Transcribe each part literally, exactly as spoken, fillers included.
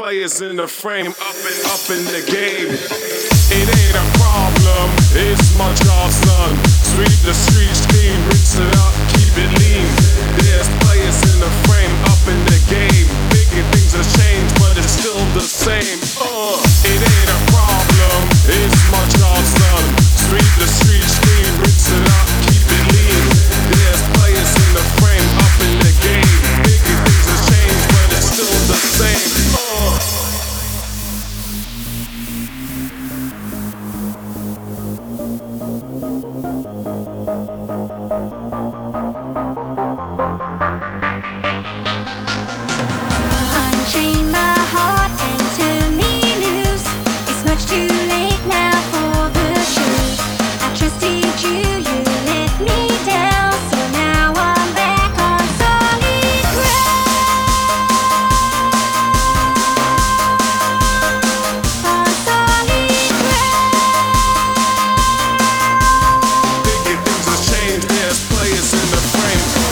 players in the frame, up and up in the game. It ain't a problem, it's my job, son. Sweep the streets clean, rinse it up, keep it lean. There's players in the frame, up in the game. Thinking things have changed, but it's still the same. Uh, it ain't a problem, it's my job, son. Sweep the streets clean, rinse it up, keep it lean. There's players in the frame, up in the game. Thinking things have changed, but it's still the same. Uh. Unchain my heart and turn me loose. It's much too late now for the truth. I trusted you, you let me down. So now I'm back on solid ground. On solid ground. Thinking things have changed, there's players in the frame. Uh.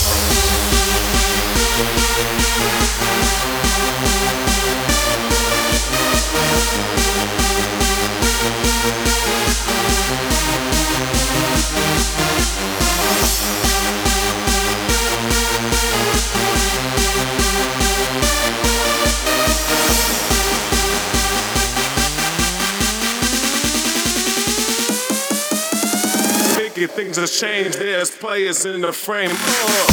Thinking things have changed, there's players in the frame. Uh.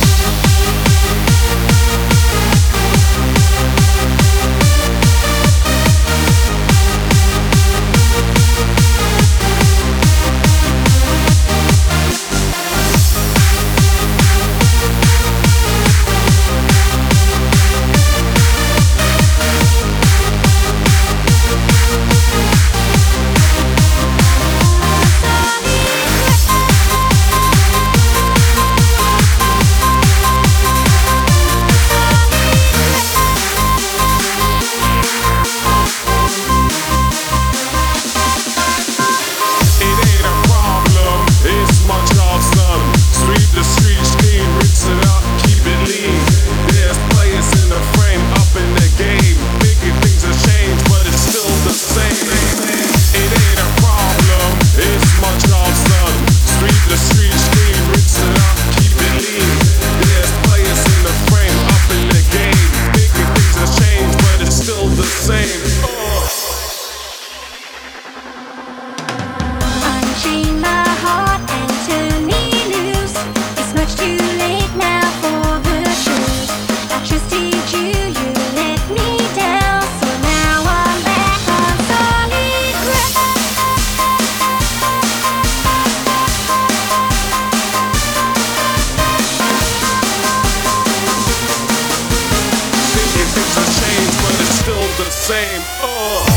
Unchain my heart and turn me loose. It's much too late now for the truth. I trusted you, you let me down. So now I'm back on solid ground. Thinking things have changed, but it's still the same. Uh.